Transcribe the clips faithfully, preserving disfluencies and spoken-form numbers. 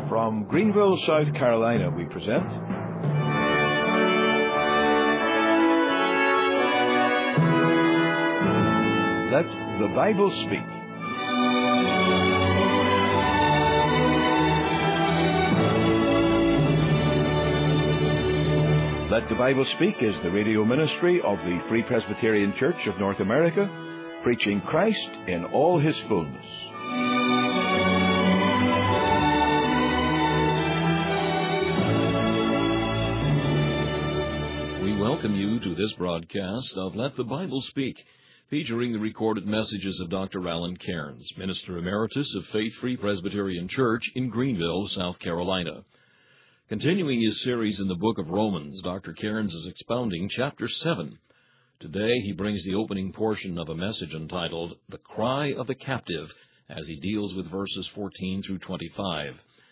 From Greenville, South Carolina, we present Let the Bible Speak. Let the Bible Speak is the radio ministry of the Free Presbyterian Church of North America, preaching Christ in all His fullness. Welcome you to this broadcast of Let the Bible Speak, featuring the recorded messages of Doctor Alan Cairns, Minister Emeritus of Faith Free Presbyterian Church in Greenville, South Carolina. Continuing his series in the book of Romans, Doctor Cairns is expounding chapter seven. Today he brings the opening portion of a message entitled, The Cry of the Captive, as he deals with verses fourteen through twenty-five.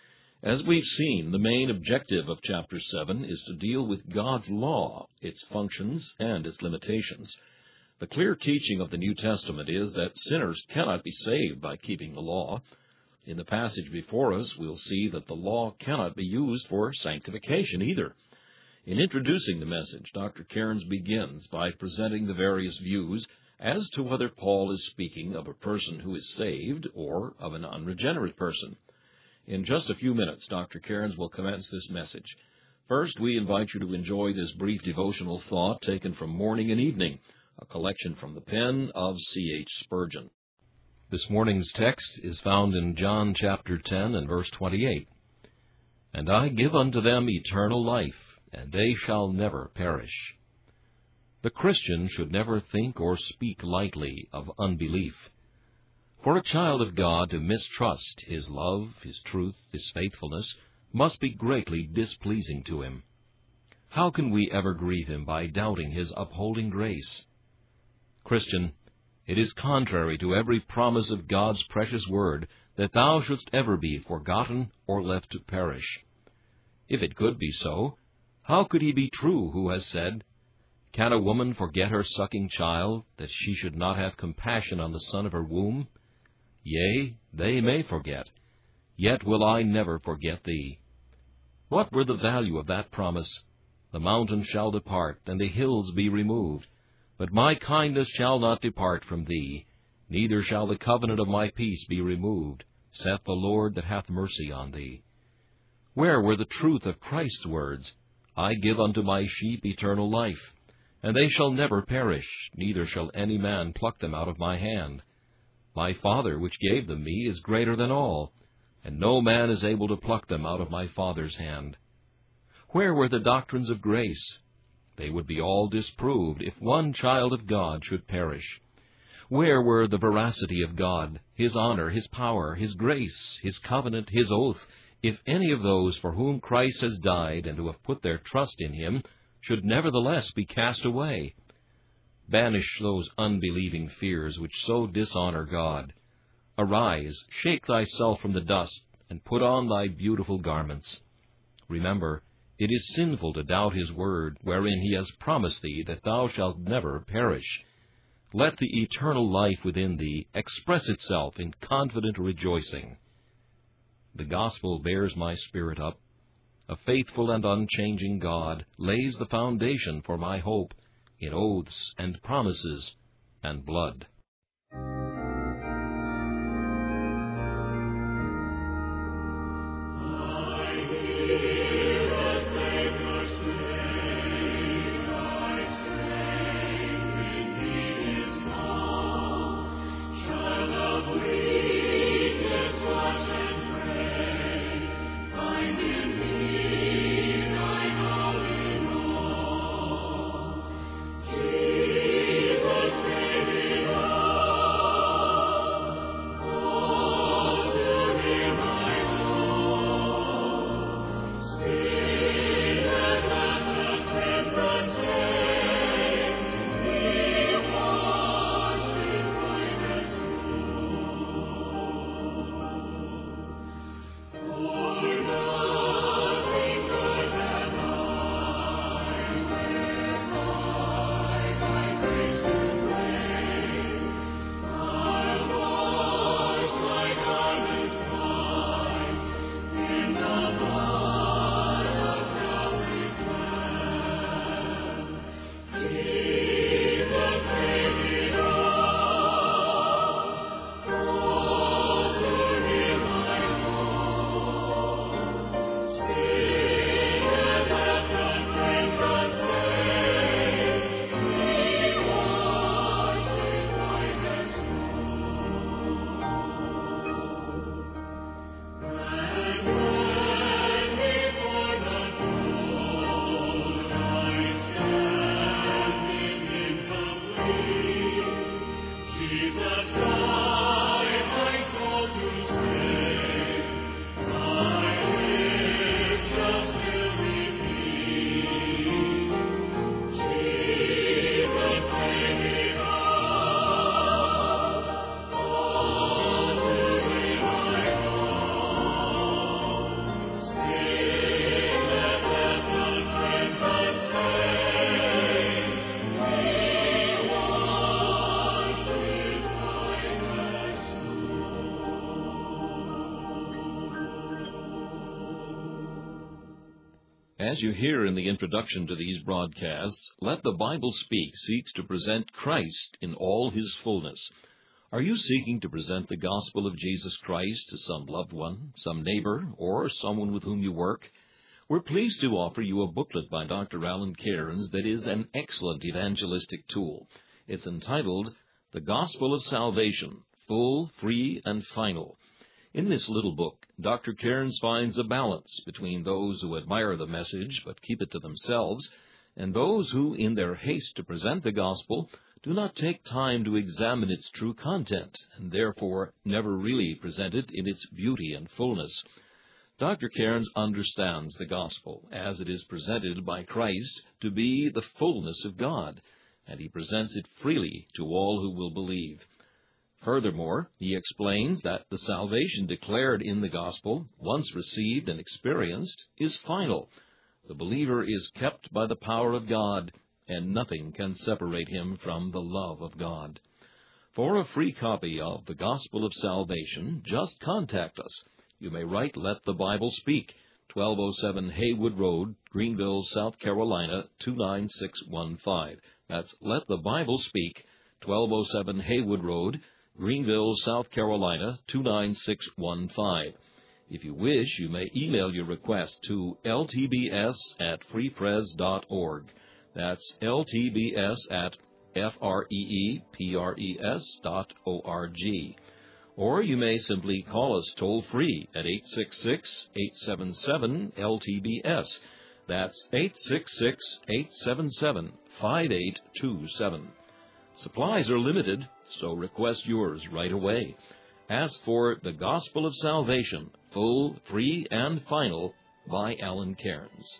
As we've seen, the main objective of chapter seven is to deal with God's law, its functions, and its limitations. The clear teaching of the New Testament is that sinners cannot be saved by keeping the law. In the passage before us, we'll see that the law cannot be used for sanctification either. In introducing the message, Doctor Cairns begins by presenting the various views as to whether Paul is speaking of a person who is saved or of an unregenerate person. In just a few minutes, Doctor Cairns will commence this message. First, we invite you to enjoy this brief devotional thought taken from Morning and Evening, a collection from the pen of C H Spurgeon. This morning's text is found in John chapter ten and verse twenty-eight. And I give unto them eternal life, and they shall never perish. The Christian should never think or speak lightly of unbelief. For a child of God to mistrust His love, His truth, His faithfulness, must be greatly displeasing to Him. How can we ever grieve Him by doubting His upholding grace? Christian, it is contrary to every promise of God's precious word that thou shouldst ever be forgotten or left to perish. If it could be so, how could He be true who has said, Can a woman forget her sucking child, that she should not have compassion on the son of her womb? Yea, they may forget, yet will I never forget thee. What were the value of that promise? The mountains shall depart, and the hills be removed, but my kindness shall not depart from thee, neither shall the covenant of my peace be removed, saith the Lord that hath mercy on thee. Where were the truth of Christ's words? I give unto my sheep eternal life, and they shall never perish, neither shall any man pluck them out of my hand. My Father which gave them me is greater than all, and no man is able to pluck them out of my Father's hand. Where were the doctrines of grace? They would be all disproved if one child of God should perish. Where were the veracity of God, His honor, His power, His grace, His covenant, His oath, if any of those for whom Christ has died and who have put their trust in Him should nevertheless be cast away? Banish those unbelieving fears which so dishonor God. Arise, shake thyself from the dust, and put on thy beautiful garments. Remember, it is sinful to doubt His word, wherein He has promised thee that thou shalt never perish. Let the eternal life within thee express itself in confident rejoicing. The gospel bears my spirit up. A faithful and unchanging God lays the foundation for my hope in oaths and promises and blood. Jesus, baby, As you hear in the introduction to these broadcasts, Let the Bible Speak seeks to present Christ in all his fullness. Are you seeking to present the gospel of Jesus Christ to some loved one, some neighbor, or someone with whom you work? We're pleased to offer you a booklet by Doctor Alan Cairns that is an excellent evangelistic tool. It's entitled, The Gospel of Salvation, Full, Free, and Final. In this little book, Doctor Cairns finds a balance between those who admire the message but keep it to themselves, and those who, in their haste to present the gospel, do not take time to examine its true content, and therefore never really present it in its beauty and fullness. Doctor Cairns understands the gospel, as it is presented by Christ, to be the fullness of God, and he presents it freely to all who will believe. Furthermore, he explains that the salvation declared in the gospel, once received and experienced, is final. The believer is kept by the power of God, and nothing can separate him from the love of God. For a free copy of the Gospel of Salvation, just contact us. You may write Let the Bible Speak, twelve oh seven Haywood Road, Greenville, South Carolina, two nine six one five. That's Let the Bible Speak, twelve oh seven Haywood Road, Greenville, South Carolina, two nine six one five. If you wish, you may email your request to l t b s at free pres dot org. That's l t b s at f r e e p r e s dot o r g. Or you may simply call us toll-free at eight six six, eight seven seven, L T B S. That's eight six six, eight seven seven, five eight two seven. Supplies are limited, so request yours right away. Ask for The Gospel of Salvation, Full, Free, and Final by Alan Cairns.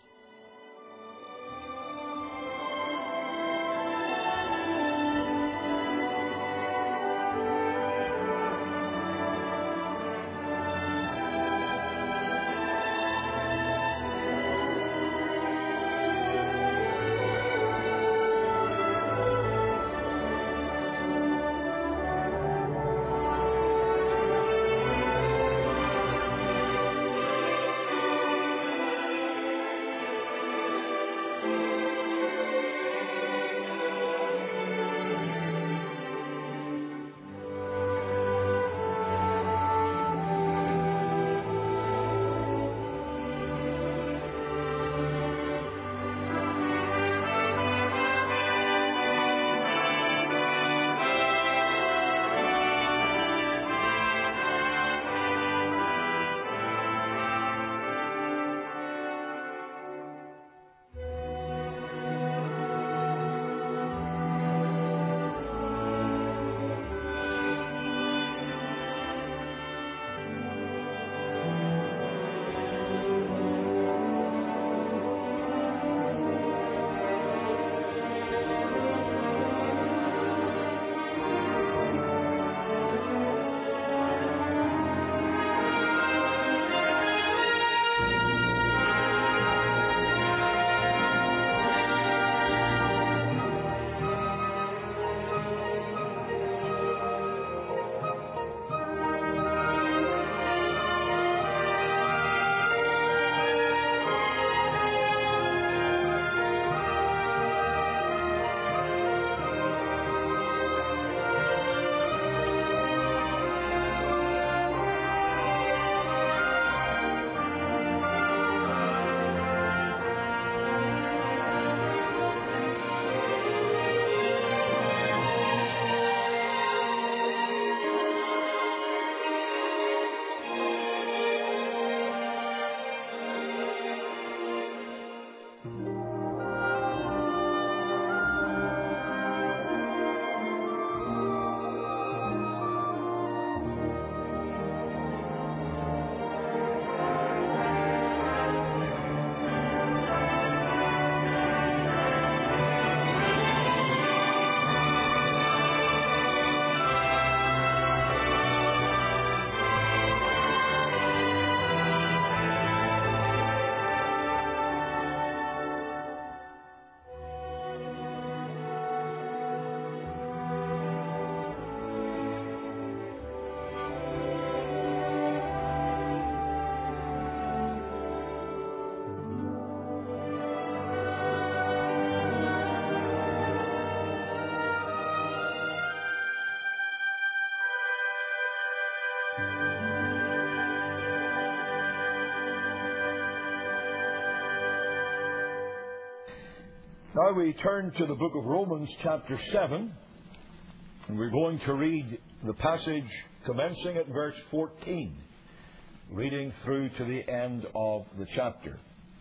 Now we turn to the book of Romans chapter seven, and we're going to read the passage commencing at verse fourteen, reading through to the end of the chapter.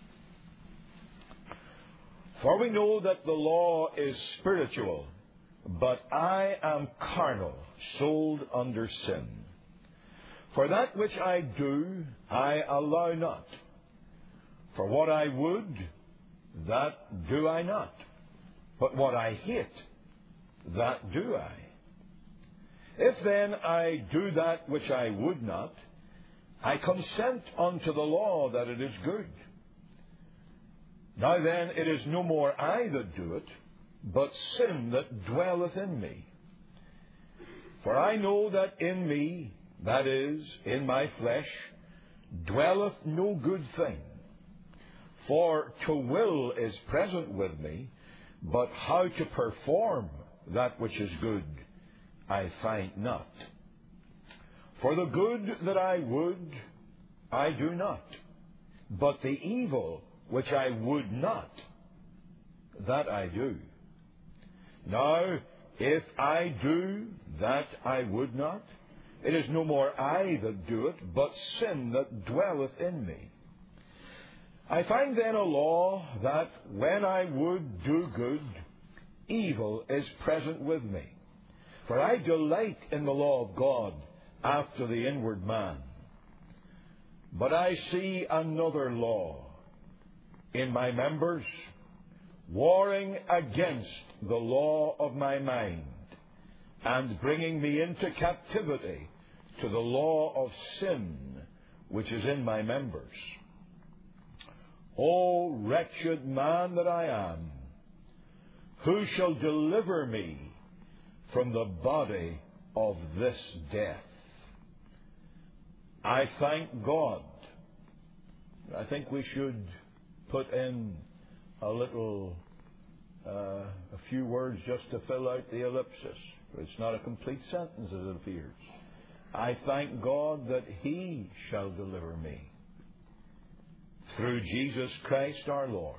For we know that the law is spiritual, but I am carnal, sold under sin. For that which I do, I allow not. For what I would, that do I not. But what I hate, that do I. If then I do that which I would not, I consent unto the law that it is good. Now then, it is no more I that do it, but sin that dwelleth in me. For I know that in me, that is, in my flesh, dwelleth no good thing. For to will is present with me, but how to perform that which is good, I find not. For the good that I would, I do not, but the evil which I would not, that I do. Now, if I do that I would not, it is no more I that do it, but sin that dwelleth in me. I find then a law that when I would do good, evil is present with me. For I delight in the law of God after the inward man. But I see another law in my members, warring against the law of my mind, and bringing me into captivity to the law of sin which is in my members. O wretched man that I am, who shall deliver me from the body of this death? I thank God. I think we should put in a little, uh, a few words just to fill out the ellipsis. It's not a complete sentence as it appears. I thank God that He shall deliver me through Jesus Christ our Lord.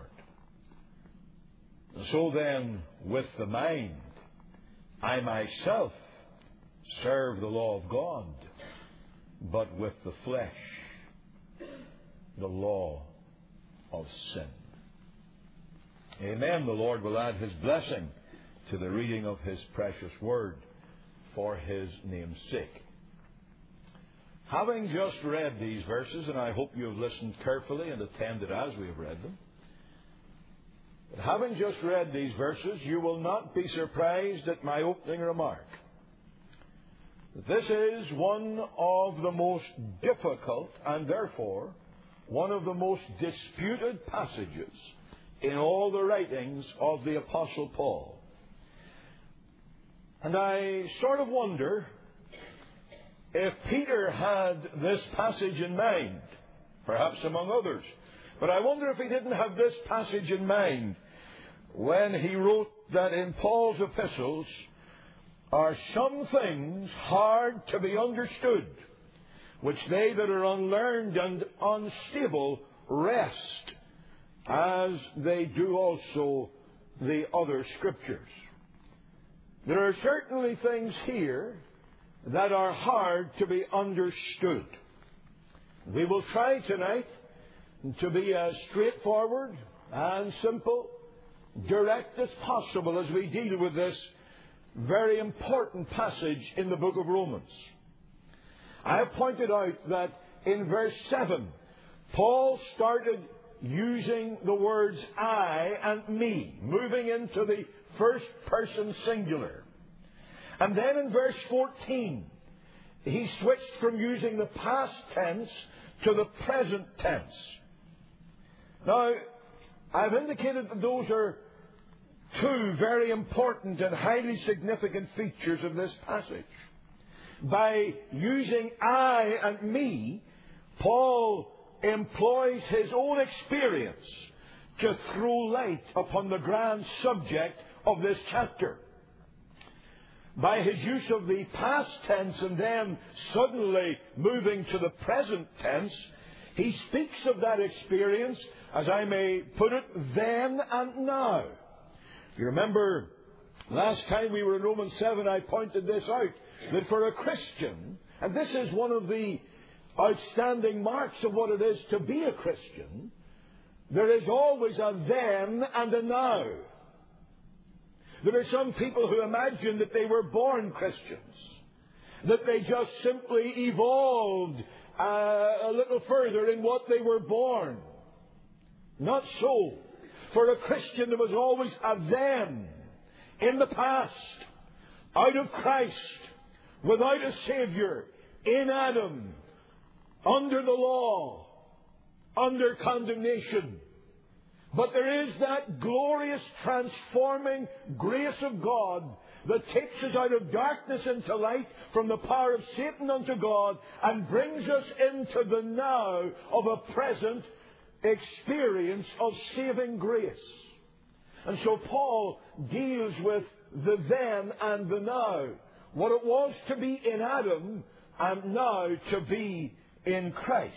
So then, with the mind, I myself serve the law of God, but with the flesh, the law of sin. Amen. The Lord will add His blessing to the reading of His precious word for His name's sake. Having just read these verses, and I hope you have listened carefully and attended as we have read them, but having just read these verses, you will not be surprised at my opening remark. This is one of the most difficult and therefore one of the most disputed passages in all the writings of the Apostle Paul. And I sort of wonder if Peter had this passage in mind, perhaps among others. But I wonder if he didn't have this passage in mind when he wrote that in Paul's epistles are some things hard to be understood, which they that are unlearned and unstable wrest, as they do also the other Scriptures. There are certainly things here that are hard to be understood. We will try tonight to be as straightforward and simple, direct as possible as we deal with this very important passage in the book of Romans. I have pointed out that in verse seven, Paul started using the words I and me, moving into the first person singular. And then in verse fourteen, he switched from using the past tense to the present tense. Now, I've indicated that those are two very important and highly significant features of this passage. By using I and me, Paul employs his own experience to throw light upon the grand subject of this chapter. By his use of the past tense and then suddenly moving to the present tense, he speaks of that experience, as I may put it, then and now. You remember last time we were in Romans seven, I pointed this out, that for a Christian, and this is one of the outstanding marks of what it is to be a Christian, there is always a then and a now. There are some people who imagine that they were born Christians, that they just simply evolved uh, a little further in what they were born. Not so. For a Christian, there was always a then, in the past, out of Christ, without a Savior, in Adam, under the law, under condemnation. But there is that glorious transforming grace of God that takes us out of darkness into light, from the power of Satan unto God, and brings us into the now of a present experience of saving grace. And so Paul deals with the then and the now. What it was to be in Adam, and now to be in Christ.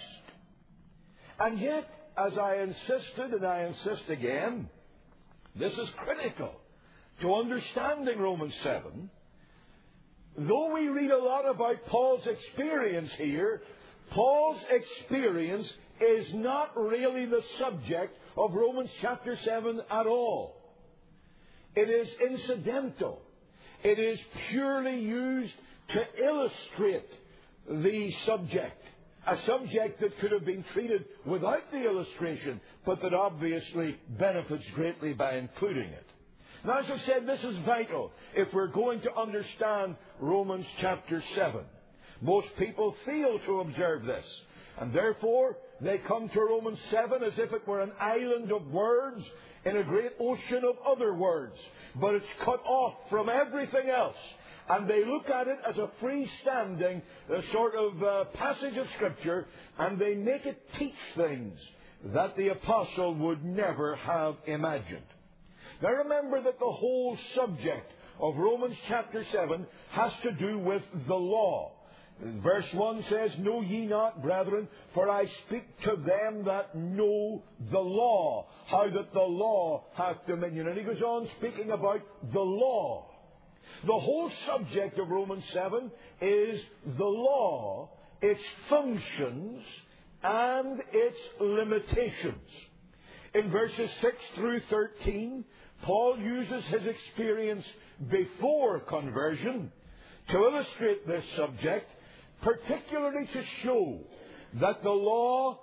And yet, as I insisted, and I insist again, this is critical to understanding Romans seven. Though we read a lot about Paul's experience here, Paul's experience is not really the subject of Romans chapter seven at all. It is incidental. It is purely used to illustrate the subject. A subject that could have been treated without the illustration, but that obviously benefits greatly by including it. Now, as I said, this is vital if we're going to understand Romans chapter seven. Most people fail to observe this, and therefore they come to Romans seven as if it were an island of words in a great ocean of other words, but it's cut off from everything else. And they look at it as a freestanding uh, sort of uh, passage of Scripture, and they make it teach things that the apostle would never have imagined. Now remember that the whole subject of Romans chapter seven has to do with the law. Verse one says, "Know ye not, brethren, for I speak to them that know the law, how that the law hath dominion." And he goes on speaking about the law. The whole subject of Romans seven is the law, its functions, and its limitations. In verses six through thirteen, Paul uses his experience before conversion to illustrate this subject, particularly to show that the law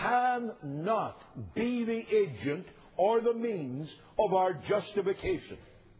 cannot be the agent or the means of our justification.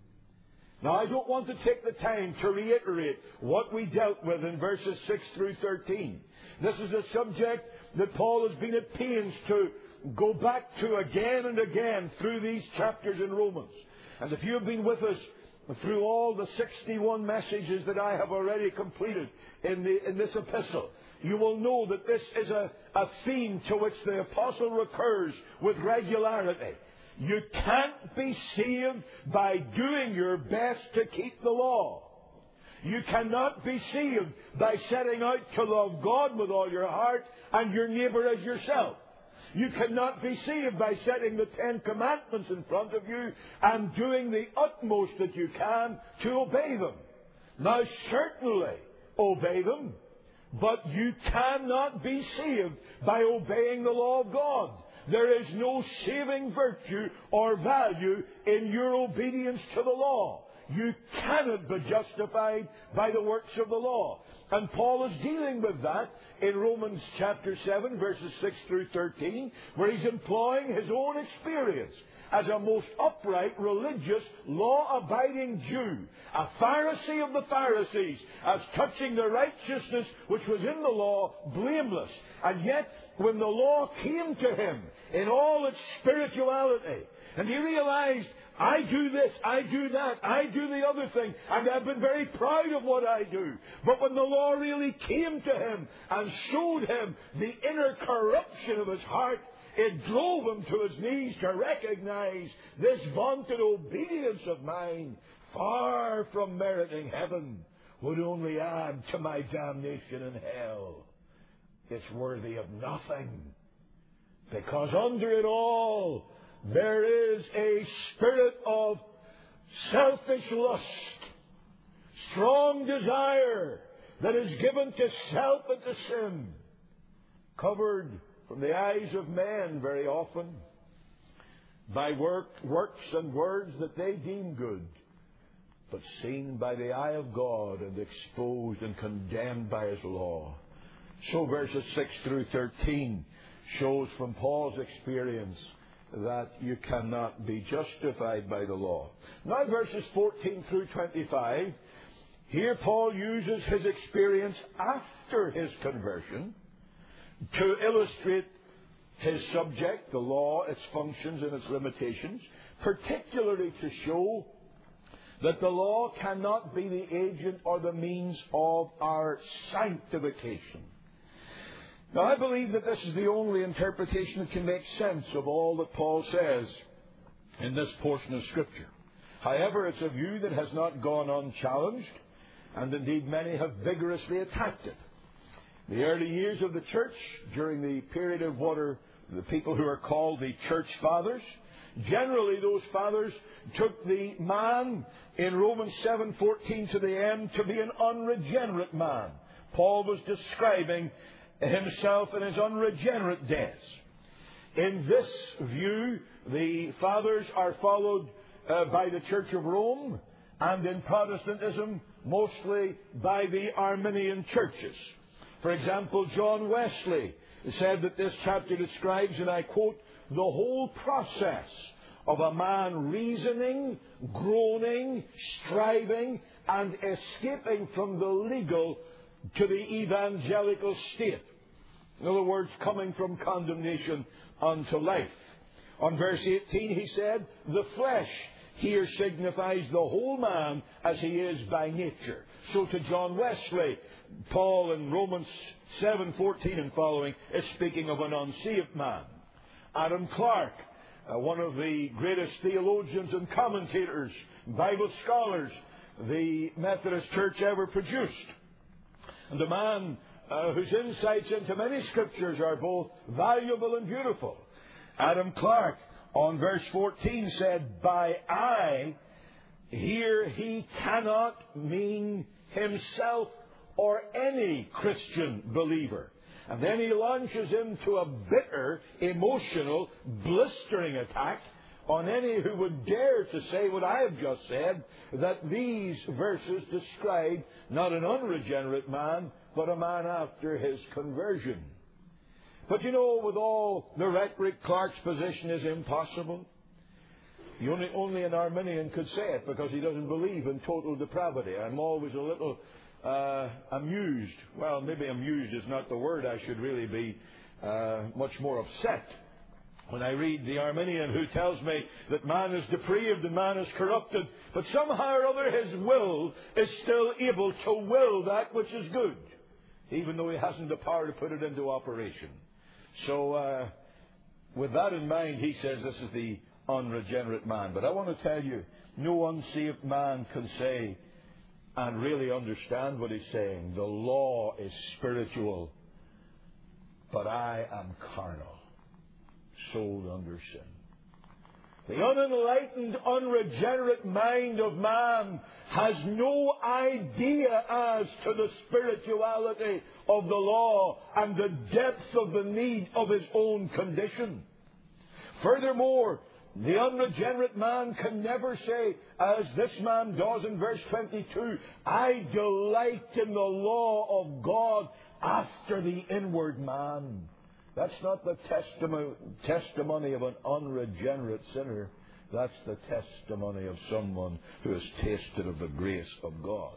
Now, I don't want to take the time to reiterate what we dealt with in verses six through thirteen. This is a subject that Paul has been at pains to go back to again and again through these chapters in Romans. And if you have been with us through all the sixty-one messages that I have already completed in, the, in this epistle, you will know that this is a, a theme to which the apostle recurs with regularity. You can't be saved by doing your best to keep the law. You cannot be saved by setting out to love God with all your heart and your neighbour as yourself. You cannot be saved by setting the Ten Commandments in front of you and doing the utmost that you can to obey them. Now, certainly obey them, but you cannot be saved by obeying the law of God. There is no saving virtue or value in your obedience to the law. You cannot be justified by the works of the law. And Paul is dealing with that in Romans chapter seven, verses six through thirteen, where he's employing his own experience as a most upright, religious, law-abiding Jew, a Pharisee of the Pharisees, as touching the righteousness which was in the law, blameless. And yet, when the law came to him in all its spirituality, and he realized, I do this, I do that, I do the other thing, and I've been very proud of what I do. But when the law really came to him and showed him the inner corruption of his heart, it drove him to his knees to recognize this vaunted obedience of mine, far from meriting heaven, would only add to my damnation in hell. It's worthy of nothing, because under it all there is a spirit of selfish lust, strong desire that is given to self and to sin, covered from the eyes of men very often by work, works and words that they deem good, but seen by the eye of God and exposed and condemned by His law. So verses six through thirteen shows from Paul's experience that you cannot be justified by the law. Now verses fourteen through twenty-five, here Paul uses his experience after his conversion to illustrate his subject, the law, its functions and its limitations, particularly to show that the law cannot be the agent or the means of our sanctification. Now, I believe that this is the only interpretation that can make sense of all that Paul says in this portion of Scripture. However, it's a view that has not gone unchallenged, and indeed many have vigorously attacked it. The early years of the church, during the period of what are the people who are called the church fathers, generally those fathers took the man in Romans seven fourteen to the end to be an unregenerate man. Paul was describing himself in his unregenerate death. In this view, the fathers are followed uh, by the Church of Rome, and in Protestantism, mostly by the Arminian churches. For example, John Wesley said that this chapter describes, and I quote, the whole process of a man reasoning, groaning, striving, and escaping from the legal to the evangelical state. In other words, coming from condemnation unto life. On verse eighteen, he said, the flesh here signifies the whole man as he is by nature. So to John Wesley, Paul in Romans seven fourteen and following is speaking of an unsaved man. Adam Clarke, uh, one of the greatest theologians and commentators, Bible scholars the Methodist Church ever produced, and a man uh, whose insights into many scriptures are both valuable and beautiful. Adam Clarke, on verse fourteen, said, by I, here he cannot mean himself or any Christian believer. And then he launches into a bitter, emotional, blistering attack on any who would dare to say what I have just said, that these verses describe not an unregenerate man, but a man after his conversion. But you know, with all the rhetoric, Clarke's position is impossible. You only, only an Arminian could say it, because he doesn't believe in total depravity. I'm always a little uh, amused. Well, maybe amused is not the word. I should really be uh, much more upset when I read the Arminian who tells me that man is depraved and man is corrupted, but somehow or other his will is still able to will that which is good, even though he hasn't the power to put it into operation. So, uh, with that in mind, he says this is the unregenerate man. But I want to tell you, no unsaved man can say and really understand what he's saying. The law is spiritual, but I am carnal, sold under sin. The unenlightened, unregenerate mind of man has no idea as to the spirituality of the law and the depth of the need of his own condition. Furthermore, the unregenerate man can never say, as this man does in verse twenty-two, I delight in the law of God after the inward man. That's not the testimony, testimony of an unregenerate sinner. That's the testimony of someone who has tasted of the grace of God.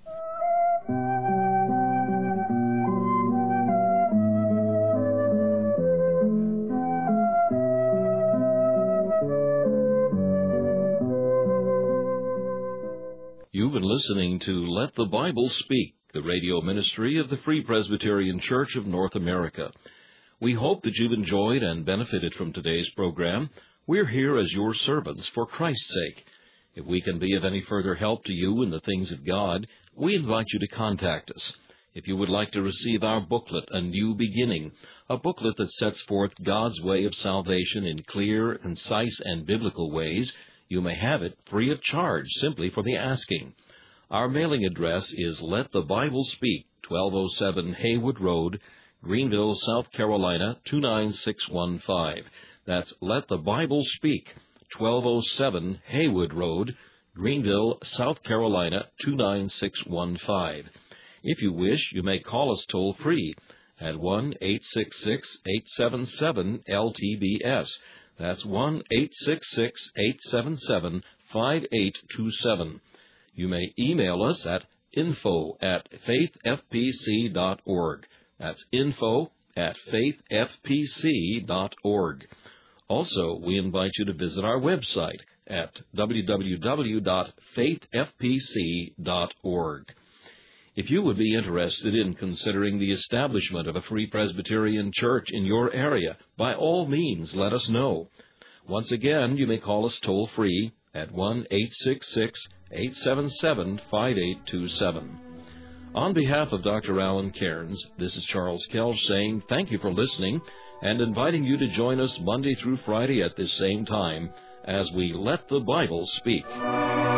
You've been listening to Let the Bible Speak, the radio ministry of the Free Presbyterian Church of North America. We hope that you've enjoyed and benefited from today's program. We're here as your servants for Christ's sake. If we can be of any further help to you in the things of God, we invite you to contact us. If you would like to receive our booklet, A New Beginning, a booklet that sets forth God's way of salvation in clear, concise, and biblical ways, You may have it free of charge simply for the asking. Our mailing address is Let the Bible Speak, twelve oh seven Haywood Road, Greenville, South Carolina, two nine six one five. That's Let the Bible Speak, twelve oh seven Haywood Road, Greenville, South Carolina, two nine six one five. If you wish, you may call us toll-free at one eight six six, eight seven seven, L T B S. That's one eight six six, eight seven seven, five eight two seven. You may email us at info at faith f p c dot org. That's info at faith f p c dot org. Also, we invite you to visit our website at w w w dot faith f p c dot org. If you would be interested in considering the establishment of a Free Presbyterian Church in your area, by all means, let us know. Once again, you may call us toll-free at one eight six six, eight seven seven, five eight two seven. On behalf of Doctor Alan Cairns, this is Charles Kelch saying thank you for listening and inviting you to join us Monday through Friday at this same time as we Let the Bible Speak.